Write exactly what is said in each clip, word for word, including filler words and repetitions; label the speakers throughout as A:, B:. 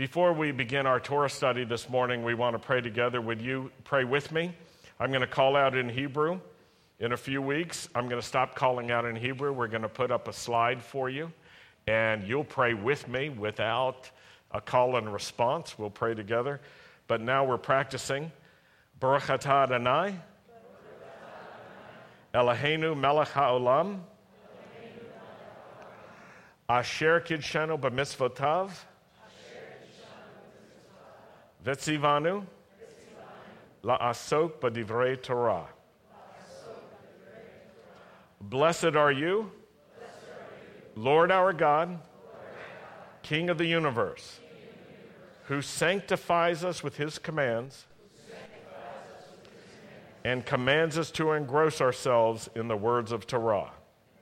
A: Before we begin our Torah study this morning, we want to pray together. Would you pray with me? I'm going to call out in Hebrew. In a few weeks, I'm going to stop calling out in Hebrew. We're going to put up a slide for you, and you'll pray with me without a call and response. We'll pray together. But now we're practicing. Baruch atah Adonai, Eloheinu melech haolam, asher kidshanu b'mitzvotav, v'tzivanu la'asok b'divrei Torah. Blessed are you, Lord our God, King of the universe, who sanctifies us with his commands and commands us to engross ourselves in the words of Torah.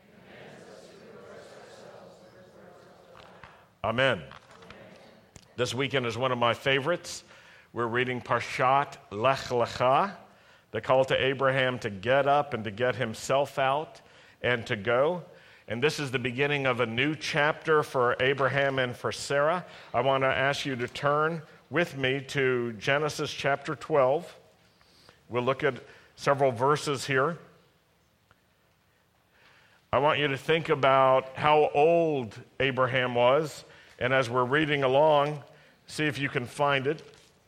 A: Amen. This weekend is one of my favorites. We're reading Parshat Lech Lecha, the call to Abraham to get up and to get himself out and to go. And this is the beginning of a new chapter for Abraham and for Sarah. I want to ask you to turn with me to Genesis chapter twelve. We'll look at several verses here. I want you to think about how old Abraham was, and as we're reading along, see if you can find it.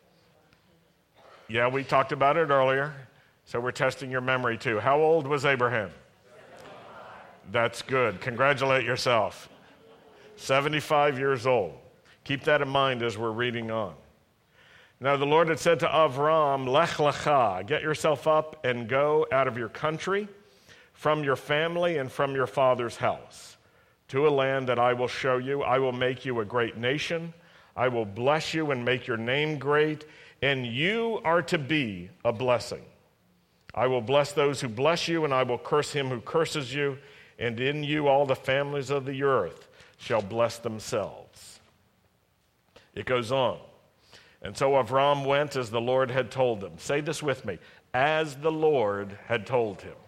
A: Yeah, we talked about it earlier, so we're testing your memory too. How old was Abraham? That's good. Congratulate yourself. seventy-five years old. Keep that in mind as we're reading on. Now the Lord had said to Avram, Lech Lecha, get yourself up and go out of your country, from your family and from your father's house, to a land that I will show you. I will make you a great nation. I will bless you and make your name great, and you are to be a blessing. I will bless those who bless you, and I will curse him who curses you, and in you all the families of the earth shall bless themselves. It goes on. And so Avram went as the Lord had told him. Say this with me. As the Lord had told him.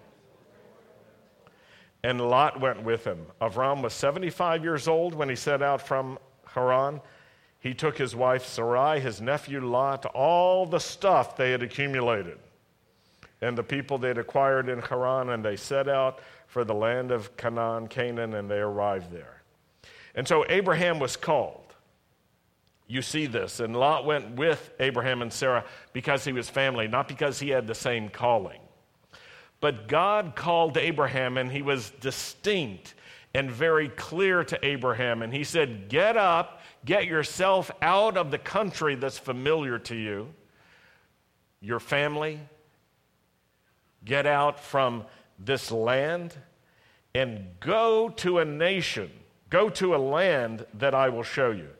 A: And Lot went with him. Avram was seventy-five years old when he set out from Haran. He took his wife Sarai, his nephew Lot, all the stuff they had accumulated, and the people they had acquired in Haran, and they set out for the land of Canaan, Canaan, and they arrived there. And so Abraham was called. You see this, and Lot went with Abraham and Sarah because he was family, not because he had the same calling. But God called Abraham, and he was distinct and very clear to Abraham, and he said, get up, get yourself out of the country that's familiar to you, your family, get out from this land, and go to a nation, go to a land that I will show you.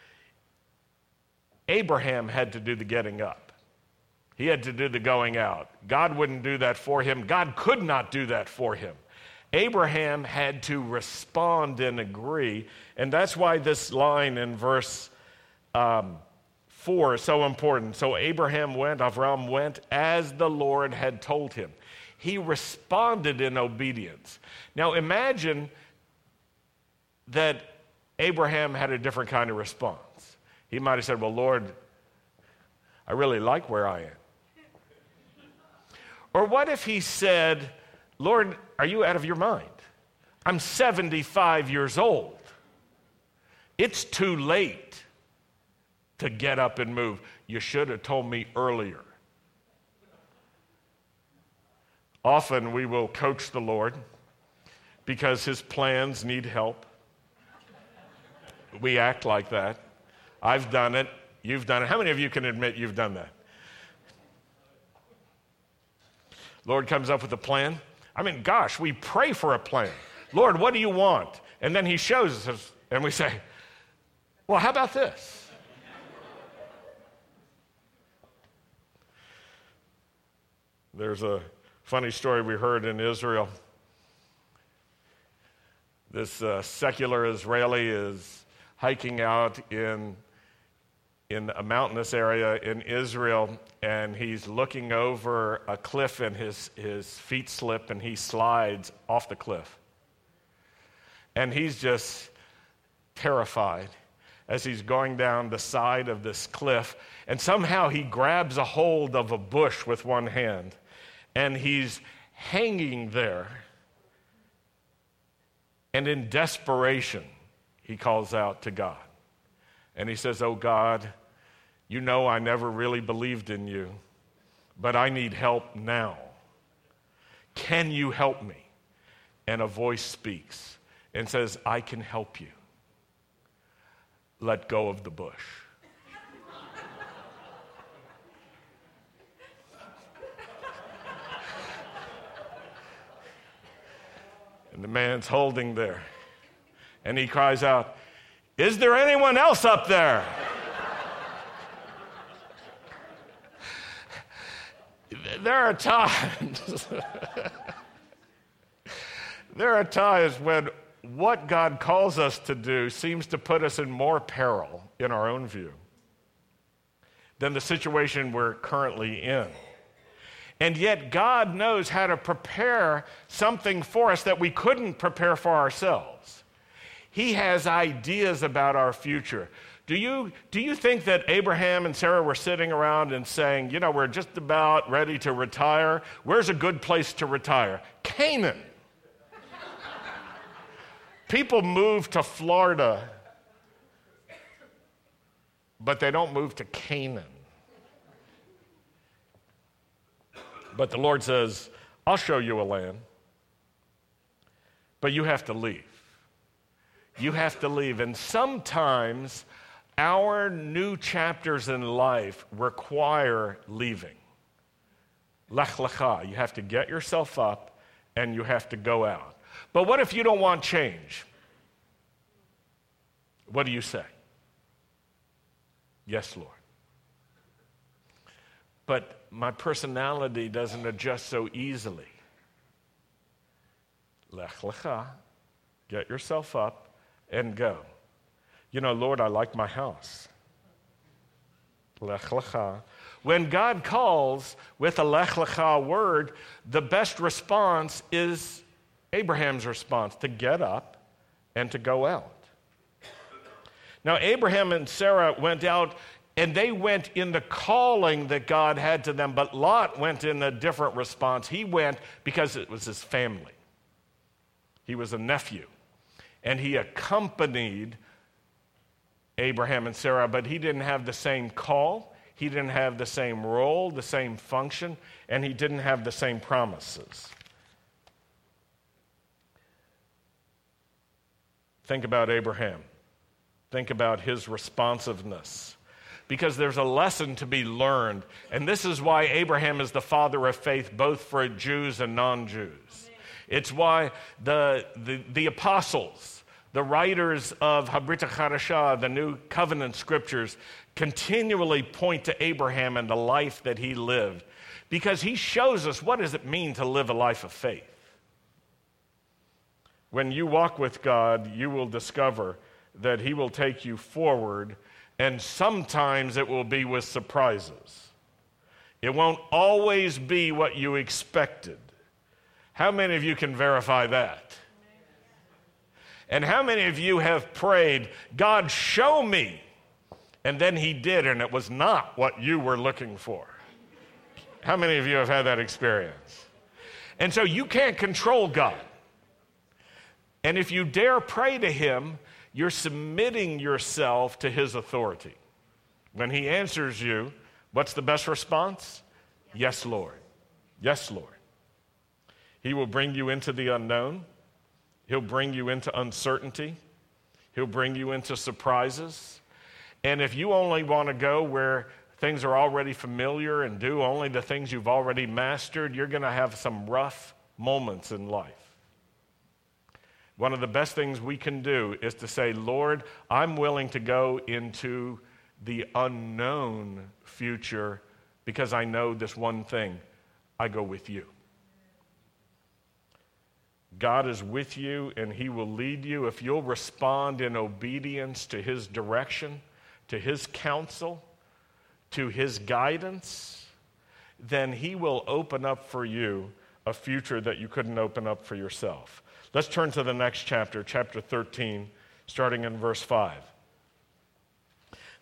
A: Abraham had to do the getting up. He had to do the going out. God wouldn't do that for him. God could not do that for him. Abraham had to respond and agree, and that's why this line in verse um, four is so important. So Abraham went, Avram went, as the Lord had told him. He responded in obedience. Now imagine that Abraham had a different kind of response. He might have said, well, Lord, I really like where I am. Or what if he said, Lord, are you out of your mind? I'm seventy-five years old. It's too late to get up and move. You should have told me earlier. Often we will coach the Lord because his plans need help. We act like that. I've done it. You've done it. How many of you can admit you've done that? Lord comes up with a plan. I mean, gosh, we pray for a plan. Lord, what do you want? And then he shows us, and we say, well, how about this? There's a funny story we heard in Israel. This uh, secular Israeli is hiking out in in a mountainous area in Israel, and he's looking over a cliff, and his, his feet slip, and he slides off the cliff. And he's just terrified. as he's going down the side of this cliff, and somehow he grabs a hold of a bush with one hand, and he's hanging there. And in desperation, he calls out to God. And he says, "Oh God, you know I never really believed in you, but I need help now. Can you help me?" And a voice speaks and says, "I can help you. Let go of the bush." And the man's holding there. And he cries out, "Is there anyone else up there?" There are times, there are times when what God calls us to do seems to put us in more peril in our own view than the situation we're currently in. And yet God knows how to prepare something for us that we couldn't prepare for ourselves. He has ideas about our future. Do you, do you think that Abraham and Sarah were sitting around and saying, you know, we're just about ready to retire? Where's a good place to retire? Canaan. People move to Florida, but they don't move to Canaan. But the Lord says, I'll show you a land, but you have to leave. You have to leave. And sometimes our new chapters in life require leaving. Lech lecha. You have to get yourself up and you have to go out. But what if you don't want change? What do you say? Yes, Lord. But my personality doesn't adjust so easily. Lech lecha. Get yourself up and go. You know, Lord, I like my house. Lech lecha. When God calls with a lech lecha word, the best response is Abraham's response, to get up and to go out. Now, Abraham and Sarah went out, and they went in the calling that God had to them, but Lot went in a different response. He went because it was his family. He was a nephew, and he accompanied Abraham and Sarah, but he didn't have the same call, he didn't have the same role, the same function, and he didn't have the same promises. Think about Abraham. Think about his responsiveness. Because there's a lesson to be learned. And this is why Abraham is the father of faith, both for Jews and non-Jews. It's why the, the, the apostles, the writers of Habrit HaChadashah, the New Covenant scriptures, continually point to Abraham and the life that he lived. Because he shows us what does it mean to live a life of faith. When you walk with God, you will discover that he will take you forward, and sometimes it will be with surprises. It won't always be what you expected. How many of you can verify that? And how many of you have prayed, God, show me, and then he did, and it was not what you were looking for? How many of you have had that experience? And so you can't control God. And if you dare pray to him, you're submitting yourself to his authority. When he answers you, what's the best response? Yes, Lord. Yes, Lord. He will bring you into the unknown. He'll bring you into uncertainty. He'll bring you into surprises. And if you only want to go where things are already familiar and do only the things you've already mastered, you're going to have some rough moments in life. One of the best things we can do is to say, Lord, I'm willing to go into the unknown future because I know this one thing. I go with you. God is with you and he will lead you. If you'll respond in obedience to his direction, to his counsel, to his guidance, then he will open up for you a future that you couldn't open up for yourself. Let's turn to the next chapter, chapter thirteen, starting in verse five.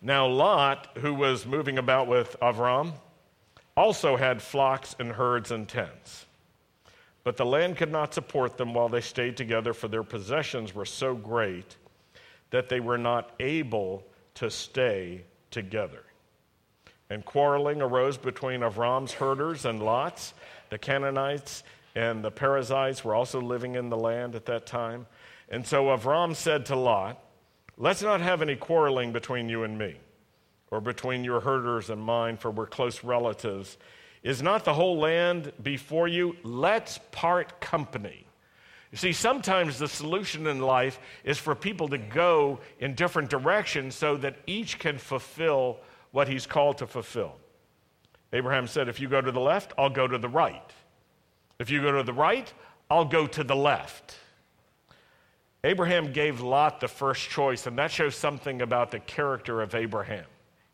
A: Now Lot, who was moving about with Avram, also had flocks and herds and tents. But the land could not support them while they stayed together, for their possessions were so great that they were not able to stay together. And quarreling arose between Avram's herders and Lot's. The Canaanites and the Perizzites were also living in the land at that time. And so Avram said to Lot, "Let's not have any quarreling between you and me, or between your herders and mine, for we're close relatives. Is not the whole land before you? Let's part company." You see, sometimes the solution in life is for people to go in different directions so that each can fulfill what he's called to fulfill. Abraham said, if you go to the left, I'll go to the right. If you go to the right, I'll go to the left. Abraham gave Lot the first choice, and that shows something about the character of Abraham.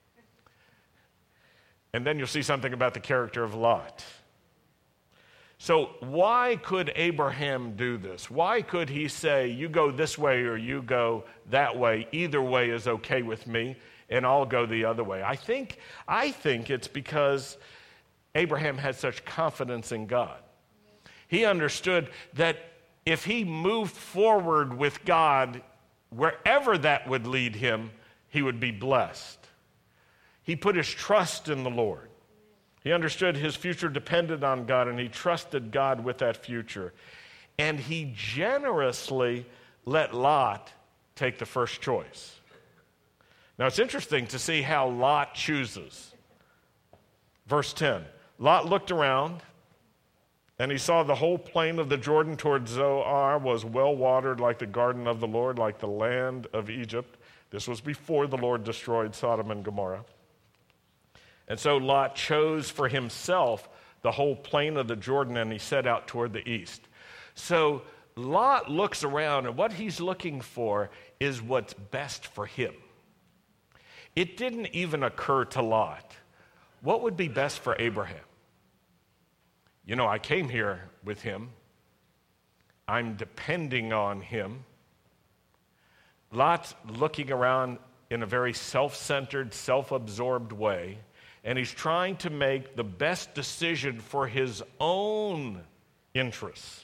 A: And then you'll see something about the character of Lot. So why could Abraham do this? Why could he say, you go this way or you go that way? Either way is okay with me, and I'll go the other way. I think, I think it's because Abraham had such confidence in God. He understood that if he moved forward with God, wherever that would lead him, he would be blessed. He put his trust in the Lord. He understood his future depended on God, and he trusted God with that future. And he generously let Lot take the first choice. Now, it's interesting to see how Lot chooses. Verse ten, Lot looked around, and he saw the whole plain of the Jordan toward Zoar was well watered like the garden of the Lord, like the land of Egypt. This was before the Lord destroyed Sodom and Gomorrah. And so Lot chose for himself the whole plain of the Jordan, and he set out toward the east. So Lot looks around, and what he's looking for is what's best for him. It didn't even occur to Lot, what would be best for Abraham? You know, I came here with him. I'm depending on him. Lot's looking around in a very self-centered, self-absorbed way, and he's trying to make the best decision for his own interests.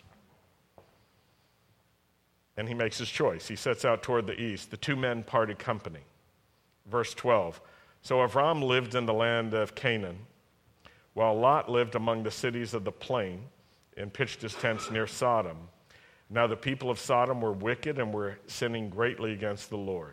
A: And he makes his choice. He sets out toward the east. The two men parted company. Verse twelve, so Avram lived in the land of Canaan, while Lot lived among the cities of the plain and pitched his tents near Sodom. Now the people of Sodom were wicked and were sinning greatly against the Lord.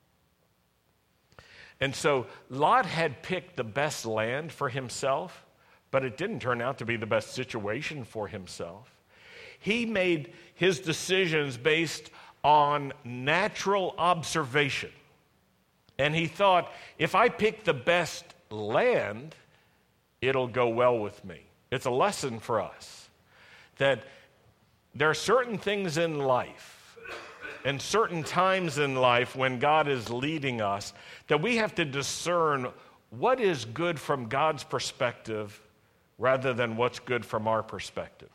A: And so Lot had picked the best land for himself, but it didn't turn out to be the best situation for himself. He made his decisions based on natural observation. And he thought, if I pick the best land, it'll go well with me. It's a lesson for us that there are certain things in life and certain times in life when God is leading us that we have to discern what is good from God's perspective rather than what's good from our perspective.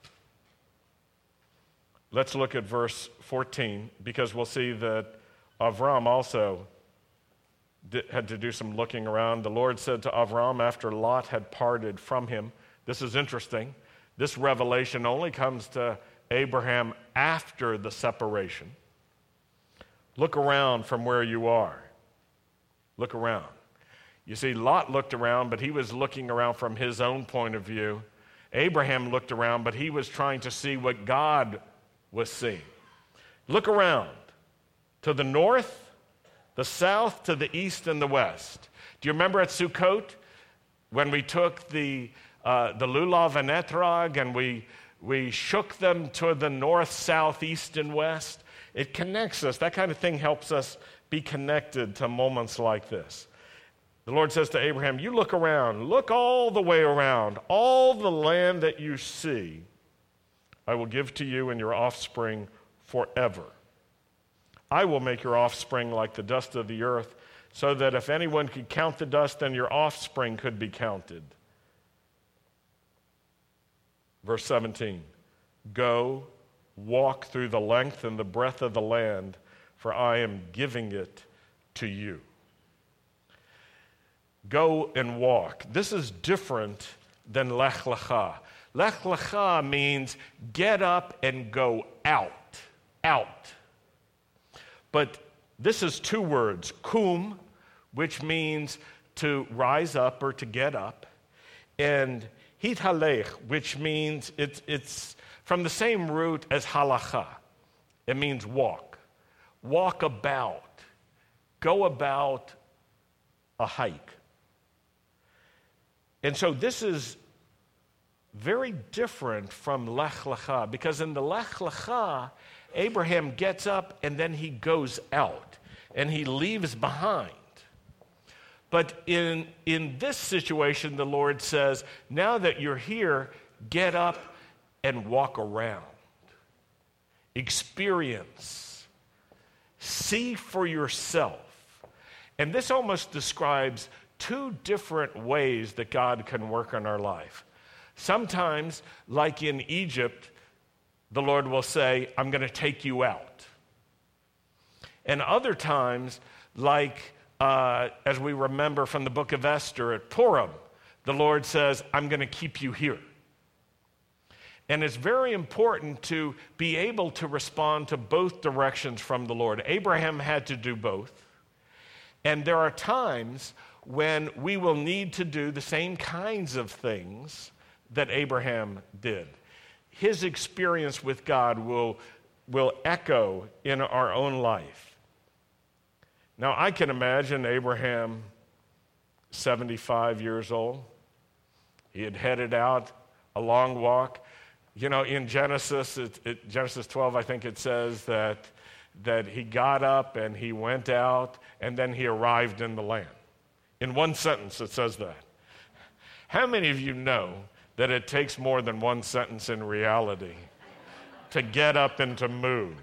A: Let's look at verse fourteen, because we'll see that Avram also did, had to do some looking around. The Lord said to Avram after Lot had parted from him, this is interesting, this revelation only comes to Abraham after the separation. Look around from where you are. Look around. You see, Lot looked around, but he was looking around from his own point of view. Abraham looked around, but he was trying to see what God was seeing. Look around to the north, the south, to the east, and the west. Do you remember at Sukkot when we took the uh, the lulav and etrog and we we shook them to the north, south, east, and west? It connects us. That kind of thing helps us be connected to moments like this. The Lord says to Abraham, you look around, look all the way around, all the land that you see, I will give to you and your offspring forever. I will make your offspring like the dust of the earth, so that if anyone could count the dust, then your offspring could be counted. Verse seventeen, go, walk through the length and the breadth of the land, for I am giving it to you. go and walk. This is different than lech lecha. Lech lecha means get up and go out, out. But this is two words, kum, which means to rise up or to get up, and hithalech, which means it's, it's from the same root as halacha. It means walk, walk about, go about a hike. And so this is very different from lech lecha, because in the lech lecha, Abraham gets up and then he goes out and he leaves behind. But in, in this situation, the Lord says, now that you're here, get up and walk around. Experience. See for yourself. And this almost describes two different ways that God can work in our life. Sometimes, like in Egypt, the Lord will say, I'm going to take you out. And other times, like uh, as we remember from the book of Esther at Purim, the Lord says, I'm going to keep you here. And it's very important to be able to respond to both directions from the Lord. Abraham had to do both. And there are times when we will need to do the same kinds of things that Abraham did. His experience with God will, will echo in our own life. Now, I can imagine Abraham, seventy-five years old. He had headed out a long walk. You know, in Genesis, it, it, Genesis twelve, I think it says that, that he got up and he went out and then he arrived in the land. In one sentence, it says that. How many of you know that it takes more than one sentence in reality to get up and to move?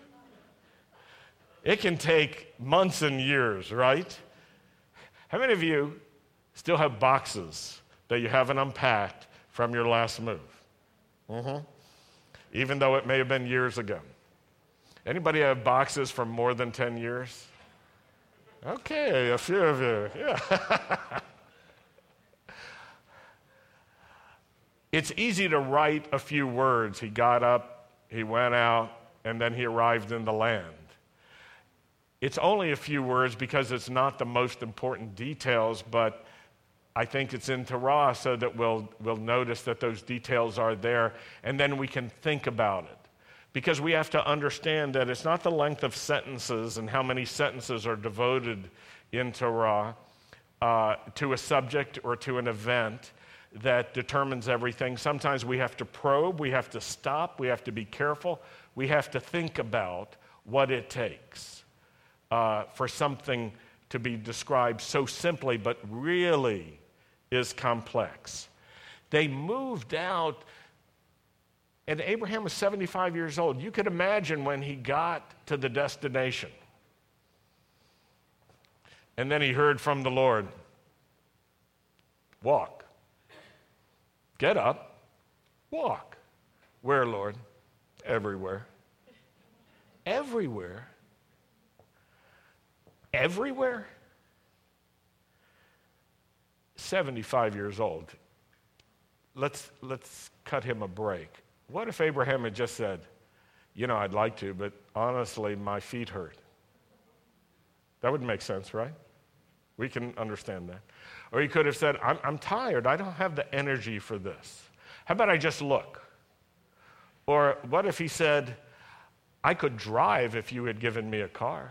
A: It can take months and years, right? How many of you still have boxes that you haven't unpacked from your last move? Mm-hmm. Even though it may have been years ago. Anybody have boxes from more than ten years? Okay, a few of you, yeah. It's easy to write a few words. He got up, he went out, and then he arrived in the land. It's only a few words because it's not the most important details, but I think it's in Torah so that we'll, we'll notice that those details are there, and then we can think about it. Because we have to understand that it's not the length of sentences and how many sentences are devoted in Torah uh, to a subject or to an event that determines everything. Sometimes we have to probe, we have to stop, we have to be careful, we have to think about what it takes uh, for something to be described so simply, but really is complex. They moved out, and Abraham was seventy-five years old. You could imagine when he got to the destination. And then he heard from the Lord, walk. Get up, walk. Where, Lord? Everywhere. Everywhere. Everywhere? seventy-five years old. Let's, let's cut him a break. What if Abraham had just said, you know, I'd like to, but honestly, my feet hurt? That would make sense, right? We can understand that. Or he could have said, I'm, I'm tired. I don't have the energy for this. How about I just look? Or what if he said, I could drive if you had given me a car?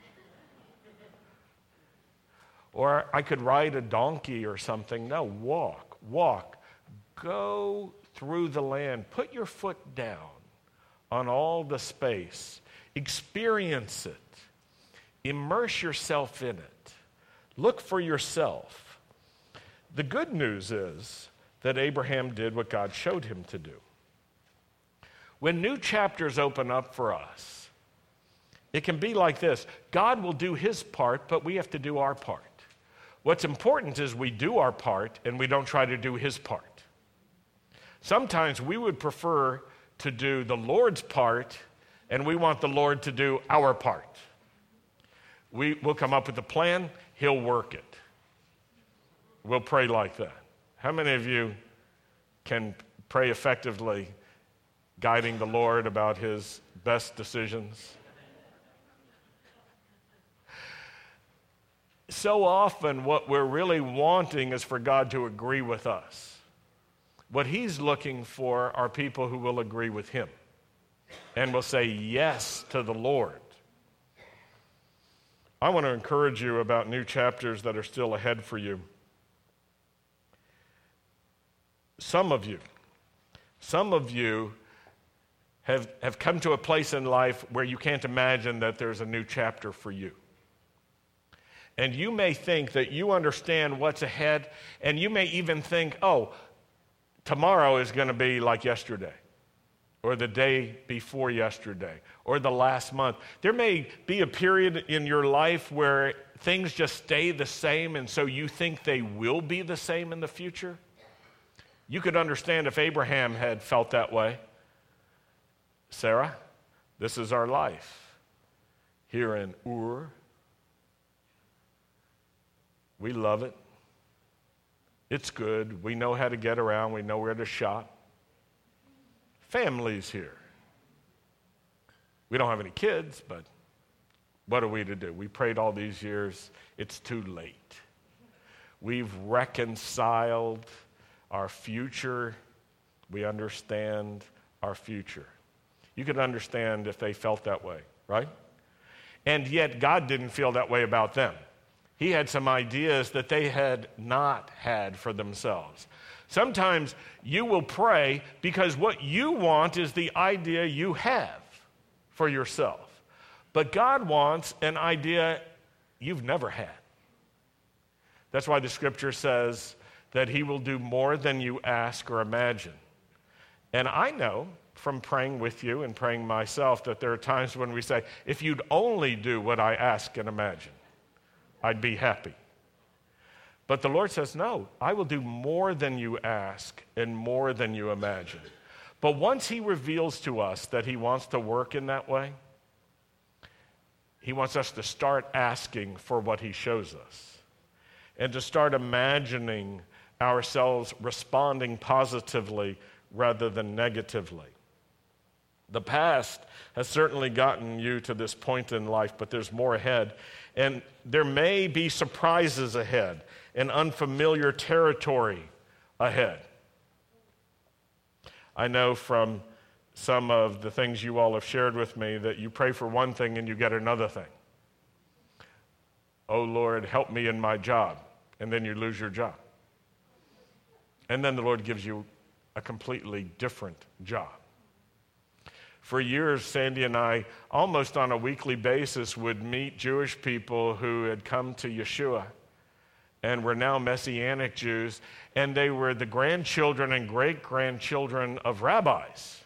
A: Or I could ride a donkey or something. No, walk, walk. Go through the land. Put your foot down on all the space. Experience it. Immerse yourself in it. Look for yourself. The good news is that Abraham did what God showed him to do. When new chapters open up for us, it can be like this. God will do his part, but we have to do our part. What's important is we do our part and we don't try to do his part. Sometimes we would prefer to do the Lord's part and we want the Lord to do our part. We will come up with a plan, he'll work it. will pray like that? How many of you can pray effectively, guiding the Lord about his best decisions? So often what we're really wanting is for God to agree with us. What he's looking for are people who will agree with him and will say yes to the Lord. I want to encourage you about new chapters that are still ahead for you. Some of you, some of you have, have come to a place in life where you can't imagine that there's a new chapter for you. And you may think that you understand what's ahead, and you may even think, oh, tomorrow is going to be like yesterday, or the day before yesterday, or the last month. There may be a period in your life where things just stay the same, and so you think they will be the same in the future. You could understand if Abraham had felt that way. Sarah, this is our life here in Ur. We love it. It's good. We know how to get around. We know where to shop. Family's here. We don't have any kids, but what are we to do? We prayed all these years. It's too late. We've reconciled our future. We understand our future. You could understand if they felt that way, right? And yet God didn't feel that way about them. He had some ideas that they had not had for themselves. Sometimes you will pray because what you want is the idea you have for yourself. But God wants an idea you've never had. That's why the scripture says that he will do more than you ask or imagine. And I know from praying with you and praying myself that there are times when we say, if you'd only do what I ask and imagine, I'd be happy. But the Lord says, no, I will do more than you ask and more than you imagine. But once he reveals to us that he wants to work in that way, he wants us to start asking for what he shows us and to start imagining ourselves responding positively rather than negatively. The past has certainly gotten you to this point in life, but there's more ahead. And there may be surprises ahead and unfamiliar territory ahead. I know from some of the things you all have shared with me that you pray for one thing and you get another thing. Oh, Lord, help me in my job. And then you lose your job. And then the Lord gives you a completely different job. For years, Sandy and I, almost on a weekly basis, would meet Jewish people who had come to Yeshua and were now Messianic Jews, and they were the grandchildren and great-grandchildren of rabbis.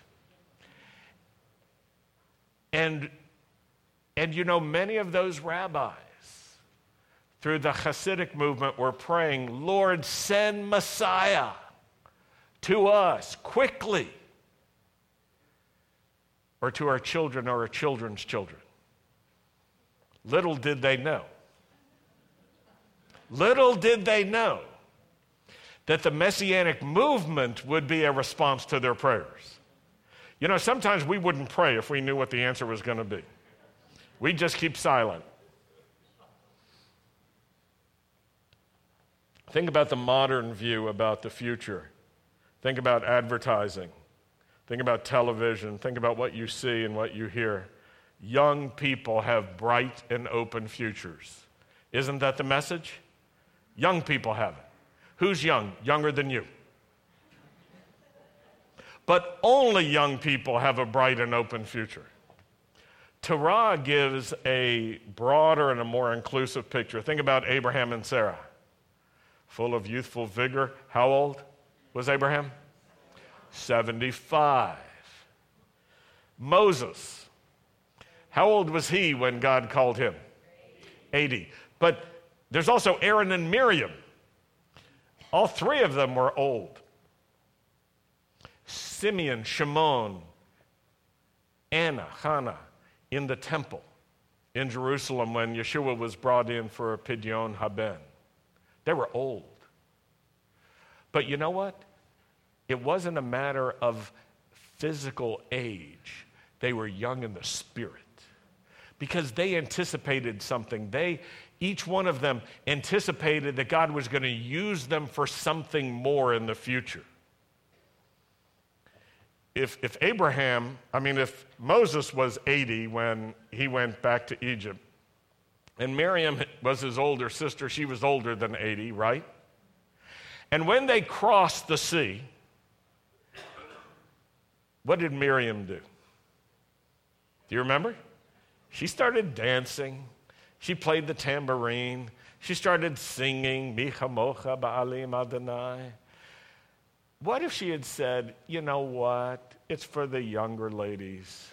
A: And, and you know, many of those rabbis, through the Hasidic movement, were praying, Lord, send Messiah to us quickly, or to our children or our children's children. Little did they know. Little did they know that the Messianic movement would be a response to their prayers. You know, sometimes we wouldn't pray if we knew what the answer was going to be. We'd just keep silent. Think about the modern view about the future. Think about advertising. Think about television. Think about what you see and what you hear. Young people have bright and open futures. Isn't that the message? Young people have it. Who's young? Younger than you. But only young people have a bright and open future. Torah gives a broader and a more inclusive picture. Think about Abraham and Sarah. Full of youthful vigor. How old was Abraham? seventy-five. Moses, how old was he when God called him? eighty. But there's also Aaron and Miriam. All three of them were old. Simeon, Shimon, Anna, Hannah in the temple in Jerusalem when Yeshua was brought in for a Pidyon Haben. They were old. But you know what? It wasn't a matter of physical age. They were young in the spirit because they anticipated something. They, each one of them anticipated that God was going to use them for something more in the future. If, if Abraham, I mean, if Moses was eighty when he went back to Egypt, and Miriam was his older sister, she was older than eighty, right? And when they crossed the sea, what did Miriam do? Do you remember? She started dancing. She played the tambourine. She started singing, Mi chamocha ba'alim Adonai. What if she had said, you know what? It's for the younger ladies.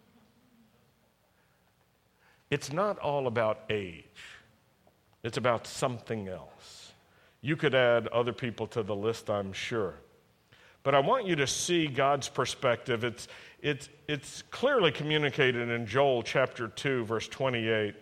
A: It's not all about age. It's about something else. You could add other people to the list, I'm sure. But I want you to see God's perspective. It's, it's, it's clearly communicated in Joel chapter two, verse twenty-eight.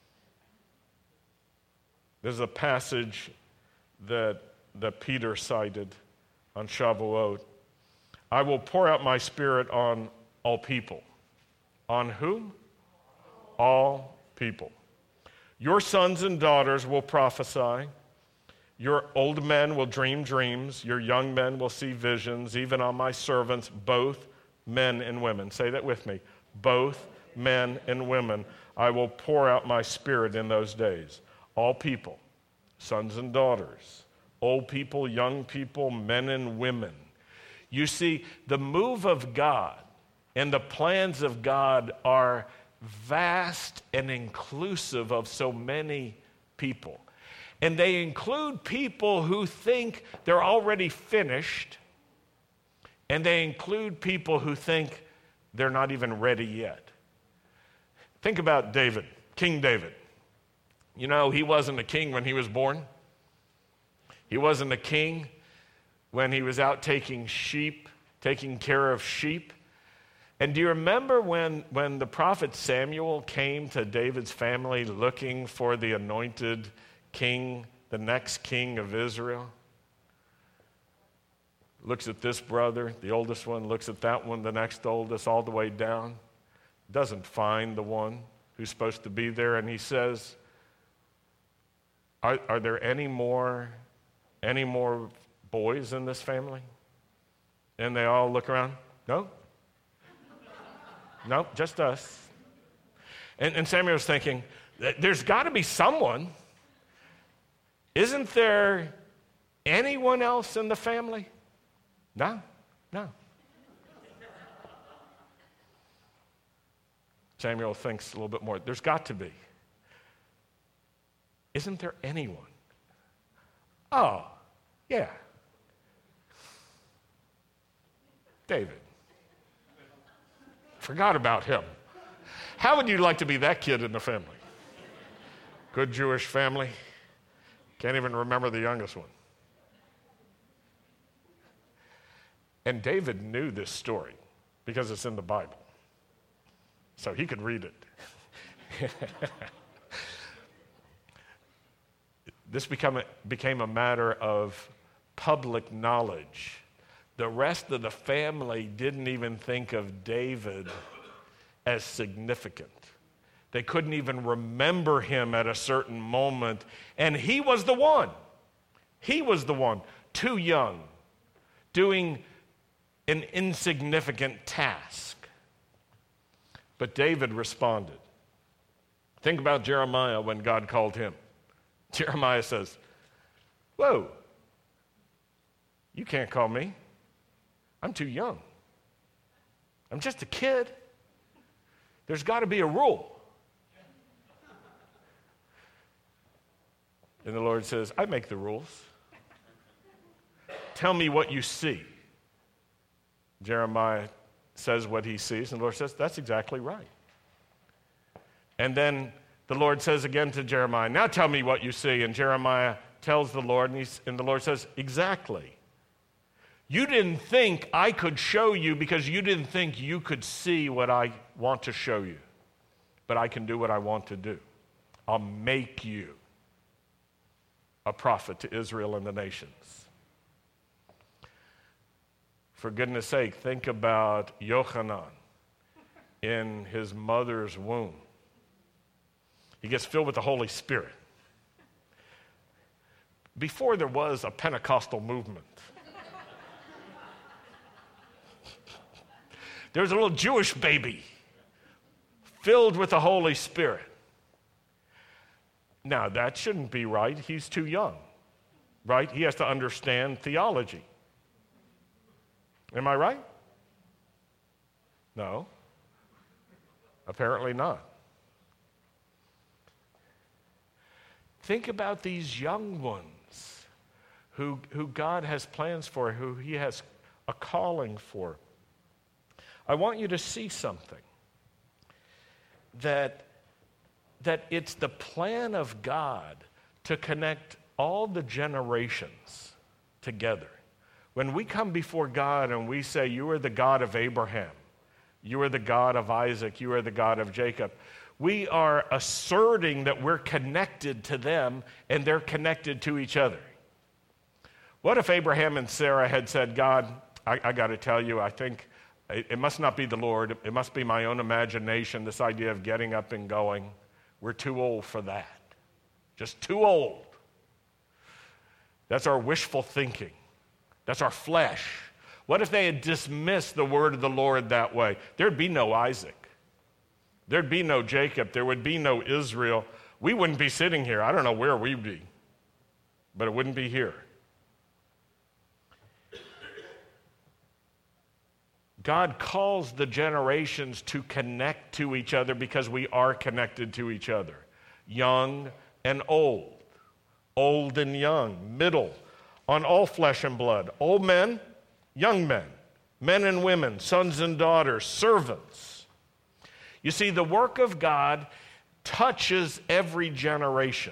A: There's a passage that, that Peter cited on Shavuot. I will pour out my spirit on all people. On whom? All people. Your sons and daughters will prophesy. Your old men will dream dreams. Your young men will see visions, even on my servants, both men and women. Say that with me. Both men and women. I will pour out my spirit in those days. All people, sons and daughters, old people, young people, men and women. You see, the move of God and the plans of God are vast and inclusive of so many people. And they include people who think they're already finished, and they include people who think they're not even ready yet. Think about David, King David. You know, he wasn't a king when he was born. He wasn't a king when he was out taking sheep, taking care of sheep. And do you remember when, when the prophet Samuel came to David's family looking for the anointed king, the next king of Israel? Looks at this brother, the oldest one, looks at that one, the next oldest, all the way down. Doesn't find the one who's supposed to be there, and he says, Are, are there any more, any more boys in this family? And they all look around. No? No, just us. And, and Samuel's thinking, there's got to be someone. Isn't there anyone else in the family? No, no. Samuel thinks a little bit more. There's got to be. Isn't there anyone? Oh, yeah. David. Forgot about him. How would you like to be that kid in the family? Good Jewish family. Can't even remember the youngest one. And David knew this story because it's in the Bible. So he could read it. This become a, became a matter of public knowledge. The rest of the family didn't even think of David as significant. They couldn't even remember him at a certain moment. And he was the one. He was the one, too young, doing an insignificant task. But David responded. Think about Jeremiah when God called him. Jeremiah says, whoa, you can't call me. I'm too young. I'm just a kid. There's got to be a rule. And the Lord says, I make the rules. Tell me what you see. Jeremiah says what he sees, and the Lord says, that's exactly right. And then the Lord says again to Jeremiah, now tell me what you see. And Jeremiah tells the Lord, and, he's, and the Lord says, exactly. You didn't think I could show you because you didn't think you could see what I want to show you. But I can do what I want to do. I'll make you a prophet to Israel and the nations. For goodness sake, think about Yochanan in his mother's womb. He gets filled with the Holy Spirit. Before there was a Pentecostal movement, there was a little Jewish baby filled with the Holy Spirit. Now, that shouldn't be right. He's too young, right? He has to understand theology. Am I right? No. Apparently not. Think about these young ones who, who God has plans for, who he has a calling for. I want you to see something. That, that it's the plan of God to connect all the generations together. When we come before God and we say, you are the God of Abraham, you are the God of Isaac, you are the God of Jacob, we are asserting that we're connected to them and they're connected to each other. What if Abraham and Sarah had said, God, I, I got to tell you, I think it, it must not be the Lord. It must be my own imagination, this idea of getting up and going. We're too old for that. Just too old. That's our wishful thinking. That's our flesh. What if they had dismissed the word of the Lord that way? There'd be no Isaac. There'd be no Jacob. There would be no Israel. We wouldn't be sitting here. I don't know where we'd be, but it wouldn't be here. God calls the generations to connect to each other because we are connected to each other. Young and old, old and young, middle, on all flesh and blood, old men, young men, men and women, sons and daughters, servants. You see, the work of God touches every generation.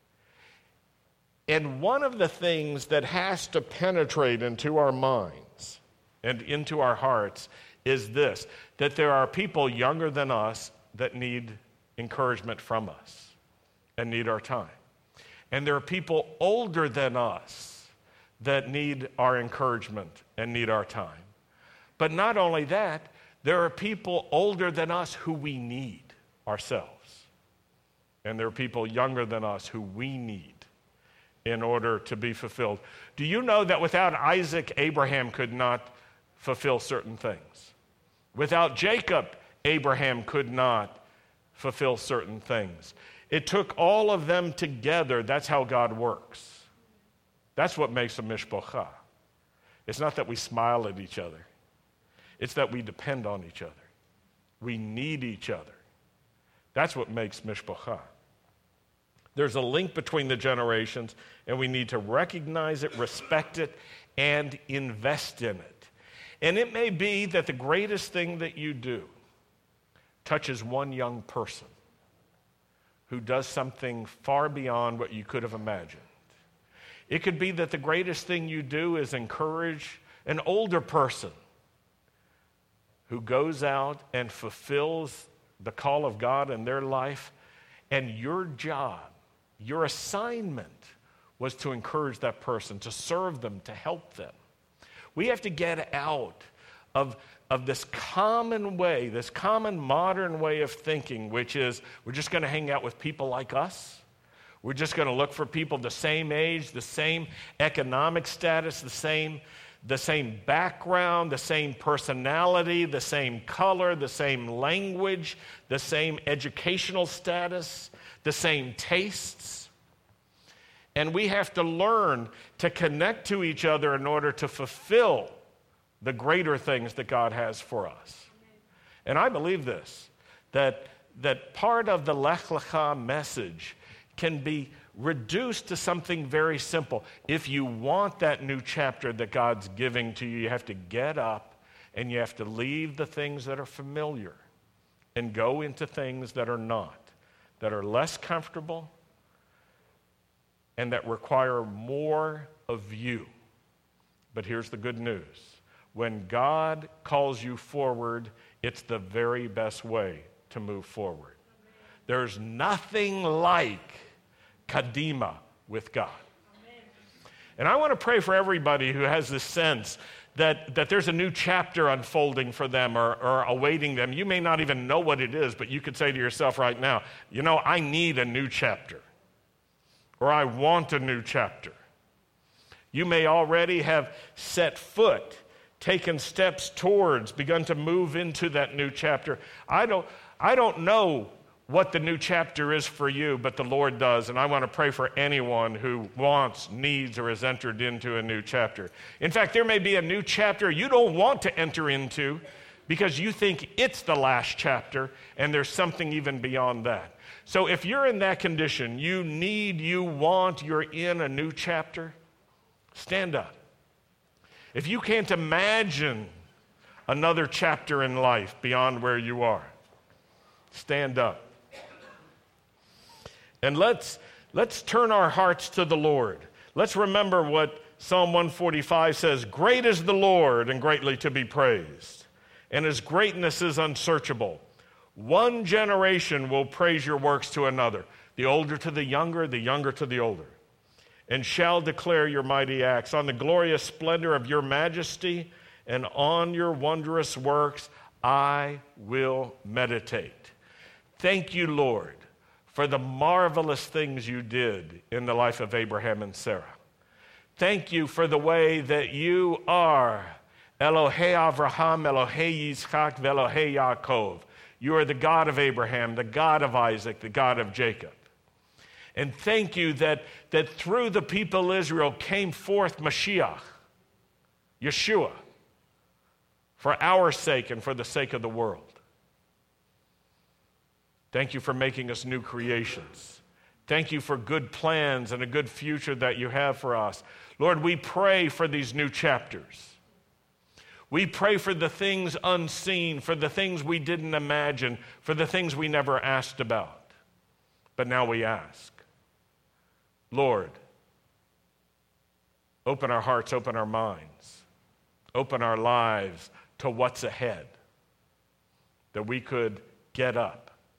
A: And one of the things that has to penetrate into our minds and into our hearts is this, that there are people younger than us that need encouragement from us and need our time. And there are people older than us that need our encouragement and need our time. But not only that, there are people older than us who we need ourselves. And there are people younger than us who we need in order to be fulfilled. Do you know that without Isaac, Abraham could not fulfill certain things? Without Jacob, Abraham could not fulfill certain things. It took all of them together. That's how God works. That's what makes a mishpocha. It's not that we smile at each other. It's that we depend on each other. We need each other. That's what makes mishpocha. There's a link between the generations, and we need to recognize it, respect it, and invest in it. And it may be that the greatest thing that you do touches one young person who does something far beyond what you could have imagined. It could be that the greatest thing you do is encourage an older person who goes out and fulfills the call of God in their life, and your job, your assignment was to encourage that person, to serve them, to help them. We have to get out of, of this common way, this common modern way of thinking, which is we're just going to hang out with people like us. We're just going to look for people the same age, the same economic status, the same, the same background, the same personality, the same color, the same language, the same educational status, the same tastes. And we have to learn to connect to each other in order to fulfill the greater things that God has for us. And I believe this, that, that part of the Lech Lecha message can be reduced to something very simple. If you want that new chapter that God's giving to you, you have to get up and you have to leave the things that are familiar and go into things that are not, that are less comfortable and that require more of you. But here's the good news. When God calls you forward, it's the very best way to move forward. There's nothing like Kadima with God. Amen. And I want to pray for everybody who has this sense that, that there's a new chapter unfolding for them or, or awaiting them. You may not even know what it is, but you could say to yourself right now, you know, I need a new chapter, or I want a new chapter. You may already have set foot, taken steps towards, begun to move into that new chapter. I don't, I don't know what the new chapter is for you, but the Lord does, and I want to pray for anyone who wants, needs, or has entered into a new chapter. In fact, there may be a new chapter you don't want to enter into because you think it's the last chapter, and there's something even beyond that. So if you're in that condition, you need, you want, you're in a new chapter, stand up. If you can't imagine another chapter in life beyond where you are, stand up. And let's, let's turn our hearts to the Lord. Let's remember what Psalm one forty-five says, great is the Lord and greatly to be praised, and his greatness is unsearchable. One generation will praise your works to another, the older to the younger, the younger to the older, and shall declare your mighty acts. On the glorious splendor of your majesty and on your wondrous works I will meditate. Thank you, Lord, for the marvelous things you did in the life of Abraham and Sarah. Thank you for the way that you are Elohei Avraham, Elohei Yitzchak, Elohei Yaakov. You are the God of Abraham, the God of Isaac, the God of Jacob. And thank you that, that through the people Israel came forth Mashiach, Yeshua, for our sake and for the sake of the world. Thank you for making us new creations. Thank you for good plans and a good future that you have for us. Lord, we pray for these new chapters. We pray for the things unseen, for the things we didn't imagine, for the things we never asked about. But now we ask. Lord, open our hearts, open our minds, open our lives to what's ahead, that we could get up.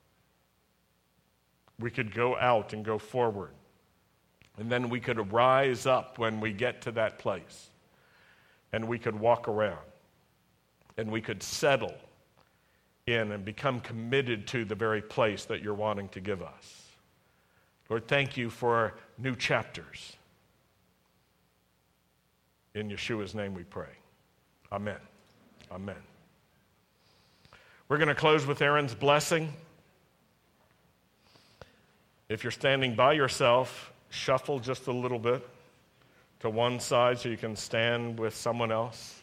A: We could go out and go forward. And then we could rise up when we get to that place. And we could walk around. And we could settle in and become committed to the very place that you're wanting to give us. Lord, thank you for new chapters. In Yeshua's name we pray. Amen. Amen. We're going to close with Aaron's blessing. If you're standing by yourself, shuffle just a little bit to one side so you can stand with someone else.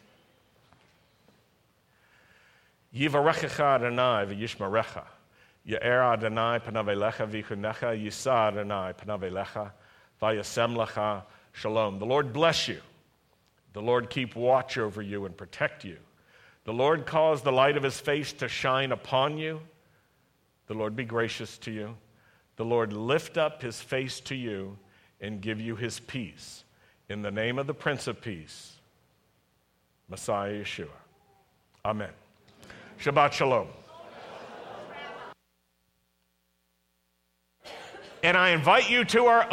A: Yivarechecha Adonai v'yishmerecha. Ye'er Adonai panav elecha v'chunecha. Yisa Adonai panav elecha v'yasem lecha shalom. The Lord bless you. The Lord keep watch over you and protect you. The Lord cause the light of his face to shine upon you. The Lord be gracious to you. The Lord lift up his face to you and give you his peace. In the name of the Prince of Peace, Messiah Yeshua. Amen. Shabbat Shalom. And I invite you to our